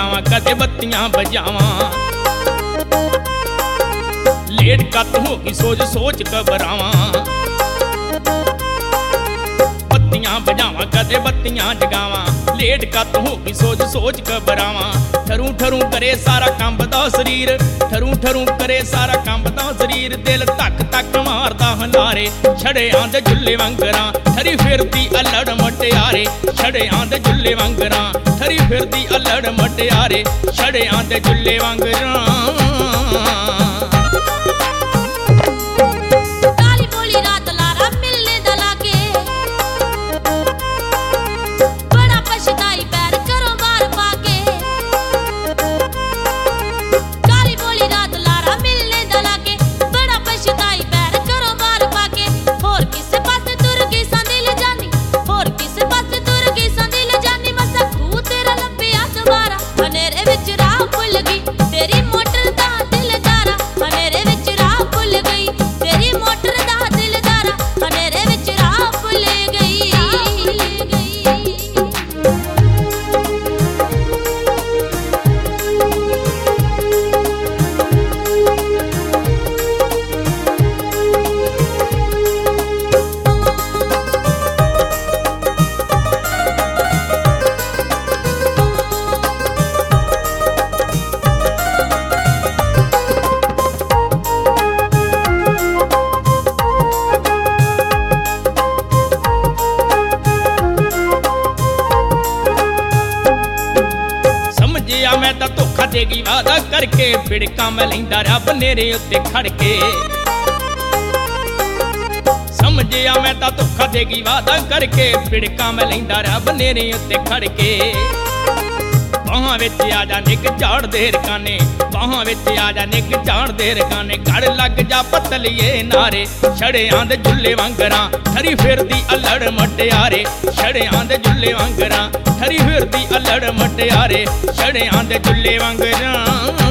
बजावां कदे बत्तियां बजावां। लेट कत होगी सोच सोच घबरावां। बत्तियां बजावां कदे बत्तियां जगावां। लेट कत होगी सोच सोच घबरावां। ठरूं ठरूं करे सारा कंबदा शरीर। ठरूं ठरूं करे सारा कंबदा शरीर। दिल धक धक मारदा हलारे। छड़ियां दे झुल्ले वांगरां ठरी फिरदी अल्लड़ मटियारे। छड़ियां दे झुल्ले वांगरां ठरी फिरदी अल्लड़ मटियारे। छड़ियां दे झुल्ले वांगरां। मैं तां धोखा देगी वादा करके। बिड़का मैं लैंदा रहा बनेरे उत्ते खड़के। समझिया मैं तां धोखा देगी वादा करके। बिड़का मैं लैंदा रहा बनेरे उत्ते खड़के। बाहां विच आ जा निक झाड़ दे रकाने। बाहां विच आ जा निक झाड़ दे रकाने। गड़ लग जा पतलिए नारे। छड़ियां दे झुल्ले वांगरां ठरी फिरदी अल्लड़ मटियारे। छड़ियां दे झुल्ले वांगरां ठरी फिरदी अल्लड़ मटियारे। छड़ियां दे झुल्ले वांगरां।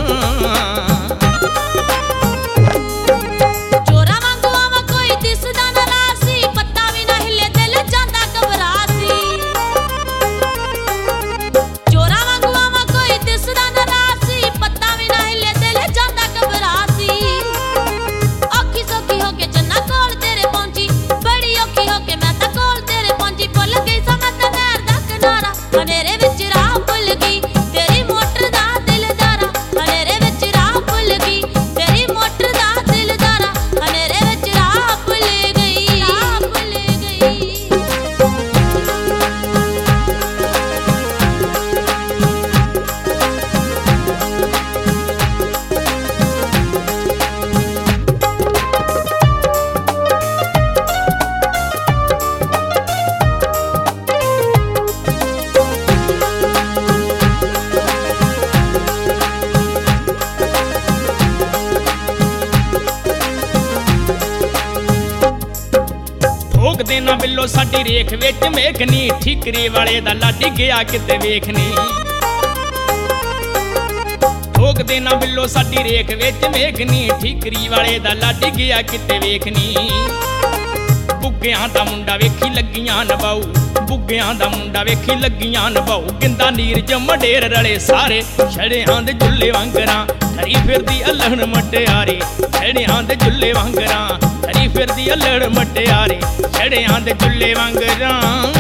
देना बिल्लो साडी रेख विच मेखनी। ठीकरी वाले दा लाडी गया किते वेखनी। ठोक देना बिल्लो साडी रेख विच मेखनी। ठीकरी वाले दा लाडी गया किते वेखनी। बुग्गियां दा मुंडा वेखी लगियां नबाऊ। बुग्गियां दा मुंडा वेखी लगियां नबाऊ। गिंदा नीर च मडेर रले सारे। छड़ियां दे झुल्ले वांगरां ठरी फिरदी अल्लड़ मटियारे। छड़ियां दे झुल्ले वांगरां ठरी फिरदी अल्लड़ मटियारे। छड़ियां दे झुल्ले वांगरां।